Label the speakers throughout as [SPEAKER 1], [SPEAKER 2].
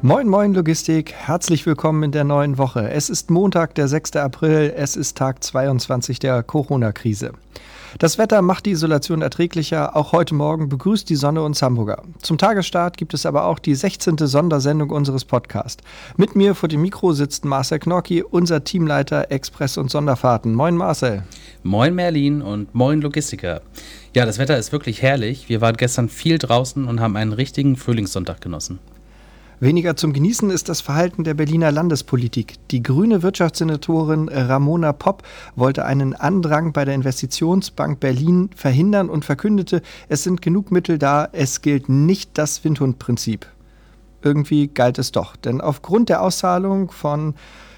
[SPEAKER 1] Moin Moin Logistik, herzlich willkommen in der neuen Woche. Es ist Montag, der 6. April, es ist Tag 22 der Corona-Krise. Das Wetter macht die Isolation erträglicher, auch heute Morgen begrüßt die Sonne uns Hamburger. Zum Tagesstart gibt es aber auch die 16. Sondersendung unseres Podcasts. Mit mir vor dem Mikro sitzt Marcel Knorki, unser Teamleiter Express- und Sonderfahrten. Moin Marcel.
[SPEAKER 2] Moin Merlin und moin Logistiker. Ja, das Wetter ist wirklich herrlich. Wir waren gestern viel draußen und haben einen richtigen Frühlingssonntag genossen.
[SPEAKER 1] Weniger zum Genießen ist das Verhalten der Berliner Landespolitik. Die grüne Wirtschaftssenatorin Ramona Popp wollte einen Andrang bei der Investitionsbank Berlin verhindern und verkündete, es sind genug Mittel da, es gilt nicht das Windhundprinzip. Irgendwie galt es doch, denn aufgrund der Auszahlung von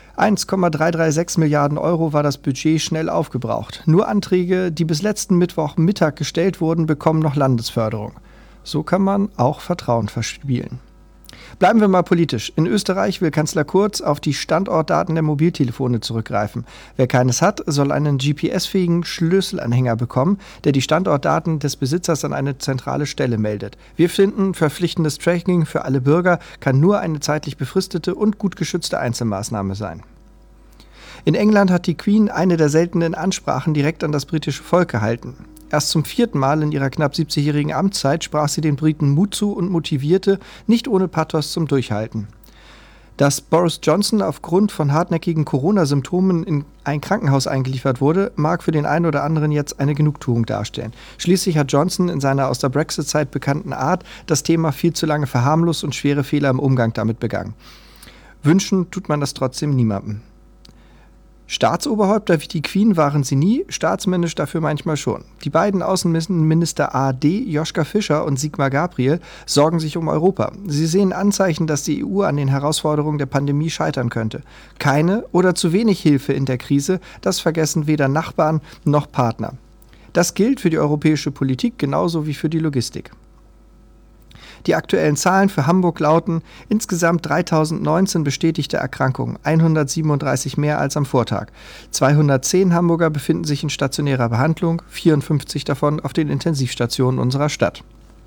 [SPEAKER 1] 1,336 Milliarden Euro war das Budget schnell aufgebraucht. Nur Anträge, die bis letzten Mittwochmittag gestellt wurden, bekommen noch Landesförderung. So kann man auch Vertrauen verspielen. Bleiben wir mal politisch. In Österreich will Kanzler Kurz auf die Standortdaten der Mobiltelefone zurückgreifen. Wer keines hat, soll einen GPS-fähigen Schlüsselanhänger bekommen, der die Standortdaten des Besitzers an eine zentrale Stelle meldet. Wir finden, verpflichtendes Tracking für alle Bürger kann nur eine zeitlich befristete und gut geschützte Einzelmaßnahme sein. In England hat die Queen eine der seltenen Ansprachen direkt an das britische Volk gehalten. Erst zum 4. Mal in ihrer knapp 70-jährigen Amtszeit sprach sie den Briten Mut zu und motivierte, nicht ohne Pathos zum Durchhalten. Dass Boris Johnson aufgrund von hartnäckigen Corona-Symptomen in ein Krankenhaus eingeliefert wurde, mag für den einen oder anderen jetzt eine Genugtuung darstellen. Schließlich hat Johnson in seiner aus der Brexit-Zeit bekannten Art das Thema viel zu lange verharmlost und schwere Fehler im Umgang damit begangen. Wünschen tut man das trotzdem niemandem. Staatsoberhäupter wie die Queen waren sie nie, staatsmännisch dafür manchmal schon. Die beiden Außenminister ARD, Joschka Fischer und Sigmar Gabriel, sorgen sich um Europa. Sie sehen Anzeichen, dass die EU an den Herausforderungen der Pandemie scheitern könnte. Keine oder zu wenig Hilfe in der Krise, das vergessen weder Nachbarn noch Partner. Das gilt für die europäische Politik genauso wie für die Logistik. Die aktuellen Zahlen für Hamburg lauten insgesamt 3019 bestätigte Erkrankungen, 137 mehr als am Vortag. 210 Hamburger befinden sich in stationärer Behandlung, 54 davon auf den Intensivstationen unserer Stadt.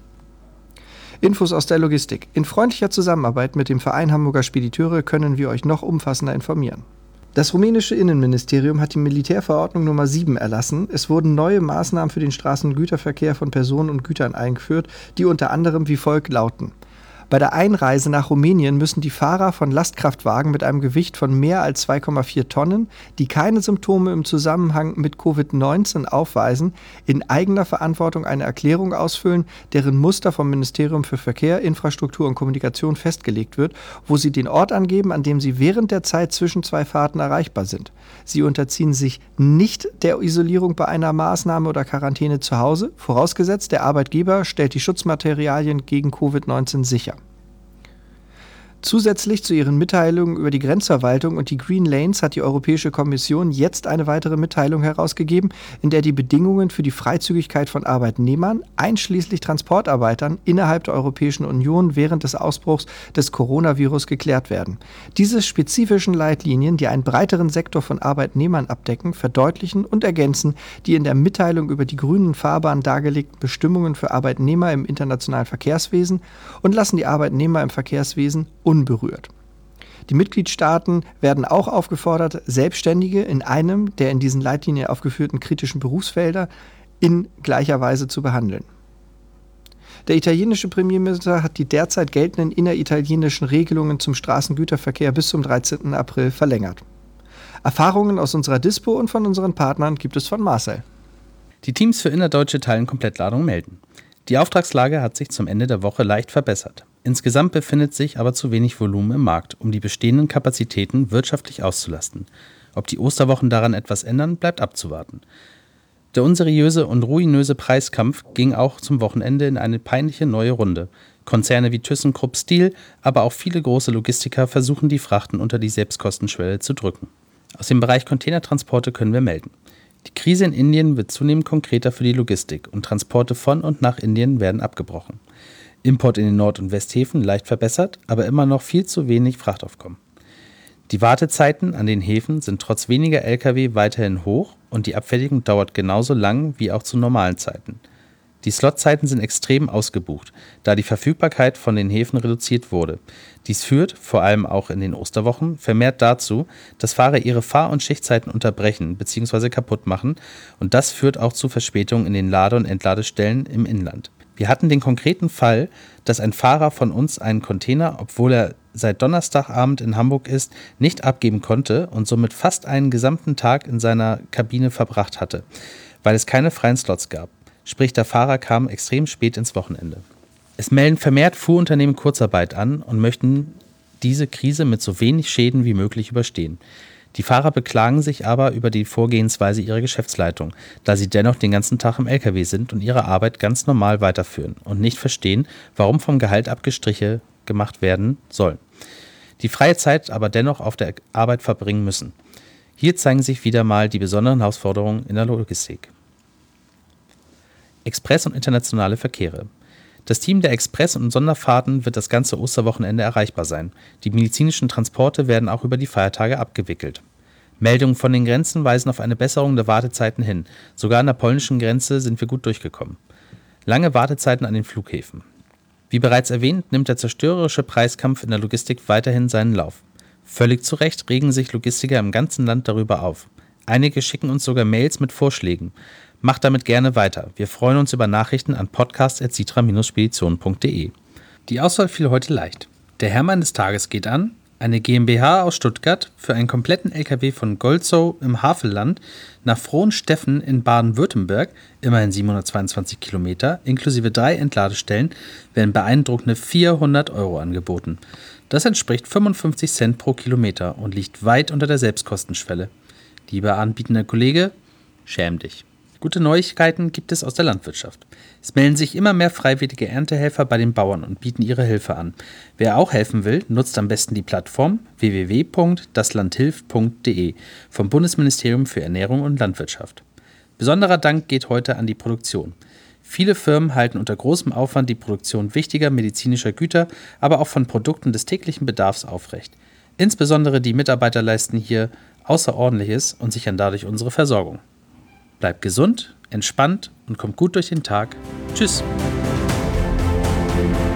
[SPEAKER 1] Infos aus der Logistik. In freundlicher Zusammenarbeit mit dem Verein Hamburger Spediteure können wir euch noch umfassender informieren. Das rumänische Innenministerium hat die Militärverordnung Nummer 7 erlassen. Es wurden neue Maßnahmen für den Straßengüterverkehr von Personen und Gütern eingeführt, die unter anderem wie folgt lauten. Bei der Einreise nach Rumänien müssen die Fahrer von Lastkraftwagen mit einem Gewicht von mehr als 2,4 Tonnen, die keine Symptome im Zusammenhang mit Covid-19 aufweisen, in eigener Verantwortung eine Erklärung ausfüllen, deren Muster vom Ministerium für Verkehr, Infrastruktur und Kommunikation festgelegt wird, wo sie den Ort angeben, an dem sie während der Zeit zwischen zwei Fahrten erreichbar sind. Sie unterziehen sich nicht der Isolierung bei einer Maßnahme oder Quarantäne zu Hause, vorausgesetzt der Arbeitgeber stellt die Schutzmaterialien gegen Covid-19 sicher. Zusätzlich zu ihren Mitteilungen über die Grenzverwaltung und die Green Lanes hat die Europäische Kommission jetzt eine weitere Mitteilung herausgegeben, in der die Bedingungen für die Freizügigkeit von Arbeitnehmern, einschließlich Transportarbeitern, innerhalb der Europäischen Union während des Ausbruchs des Coronavirus geklärt werden. Diese spezifischen Leitlinien, die einen breiteren Sektor von Arbeitnehmern abdecken, verdeutlichen und ergänzen die in der Mitteilung über die grünen Fahrbahn dargelegten Bestimmungen für Arbeitnehmer im internationalen Verkehrswesen und lassen die Arbeitnehmer im Verkehrswesen unberührt. Die Mitgliedstaaten werden auch aufgefordert, Selbstständige in einem der in diesen Leitlinien aufgeführten kritischen Berufsfelder in gleicher Weise zu behandeln. Der italienische Premierminister hat die derzeit geltenden inneritalienischen Regelungen zum Straßengüterverkehr bis zum 13. April verlängert. Erfahrungen aus unserer Dispo und von unseren Partnern gibt es von Marcel.
[SPEAKER 2] Die Teams für innerdeutsche Teilenkomplettladung melden. Die Auftragslage hat sich zum Ende der Woche leicht verbessert. Insgesamt befindet sich aber zu wenig Volumen im Markt, um die bestehenden Kapazitäten wirtschaftlich auszulasten. Ob die Osterwochen daran etwas ändern, bleibt abzuwarten. Der unseriöse und ruinöse Preiskampf ging auch zum Wochenende in eine peinliche neue Runde. Konzerne wie ThyssenKrupp Steel, aber auch viele große Logistiker versuchen die Frachten unter die Selbstkostenschwelle zu drücken. Aus dem Bereich Containertransporte können wir melden. Die Krise in Indien wird zunehmend konkreter für die Logistik und Transporte von und nach Indien werden abgebrochen. Import in den Nord- und Westhäfen leicht verbessert, aber immer noch viel zu wenig Frachtaufkommen. Die Wartezeiten an den Häfen sind trotz weniger Lkw weiterhin hoch und die Abfertigung dauert genauso lang wie auch zu normalen Zeiten. Die Slotzeiten sind extrem ausgebucht, da die Verfügbarkeit von den Häfen reduziert wurde. Dies führt, vor allem auch in den Osterwochen, vermehrt dazu, dass Fahrer ihre Fahr- und Schichtzeiten unterbrechen bzw. kaputt machen, und das führt auch zu Verspätungen in den Lade- und Entladestellen im Inland. Wir hatten den konkreten Fall, dass ein Fahrer von uns einen Container, obwohl er seit Donnerstagabend in Hamburg ist, nicht abgeben konnte und somit fast einen gesamten Tag in seiner Kabine verbracht hatte, weil es keine freien Slots gab. Sprich, der Fahrer kam extrem spät ins Wochenende. Es melden vermehrt Fuhrunternehmen Kurzarbeit an und möchten diese Krise mit so wenig Schäden wie möglich überstehen. Die Fahrer beklagen sich aber über die Vorgehensweise ihrer Geschäftsleitung, da sie dennoch den ganzen Tag im LKW sind und ihre Arbeit ganz normal weiterführen und nicht verstehen, warum vom Gehalt Abgestriche gemacht werden sollen. Die freie Zeit aber dennoch auf der Arbeit verbringen müssen. Hier zeigen sich wieder mal die besonderen Herausforderungen in der Logistik. Express- und internationale Verkehre. Das Team der Express- und Sonderfahrten wird das ganze Osterwochenende erreichbar sein. Die medizinischen Transporte werden auch über die Feiertage abgewickelt. Meldungen von den Grenzen weisen auf eine Besserung der Wartezeiten hin. Sogar an der polnischen Grenze sind wir gut durchgekommen. Lange Wartezeiten an den Flughäfen. Wie bereits erwähnt, nimmt der zerstörerische Preiskampf in der Logistik weiterhin seinen Lauf. Völlig zu Recht regen sich Logistiker im ganzen Land darüber auf. Einige schicken uns sogar Mails mit Vorschlägen. Macht damit gerne weiter. Wir freuen uns über Nachrichten an podcast@citra-spedition.de. Die Auswahl fiel heute leicht. Der Hermann des Tages geht an eine GmbH aus Stuttgart für einen kompletten LKW von Golzow im Havelland nach Frohnsteffen in Baden-Württemberg, immerhin 722 Kilometer, inklusive 3 Entladestellen, werden beeindruckende 400 € angeboten. Das entspricht 55 Cent pro Kilometer und liegt weit unter der Selbstkostenschwelle. Lieber anbietender Kollege, schäm dich. Gute Neuigkeiten gibt es aus der Landwirtschaft. Es melden sich immer mehr freiwillige Erntehelfer bei den Bauern und bieten ihre Hilfe an. Wer auch helfen will, nutzt am besten die Plattform www.daslandhilft.de vom Bundesministerium für Ernährung und Landwirtschaft. Besonderer Dank geht heute an die Produktion. Viele Firmen halten unter großem Aufwand die Produktion wichtiger medizinischer Güter, aber auch von Produkten des täglichen Bedarfs aufrecht. Insbesondere die Mitarbeiter leisten hier Außerordentliches und sichern dadurch unsere Versorgung. Bleibt gesund, entspannt und kommt gut durch den Tag. Tschüss.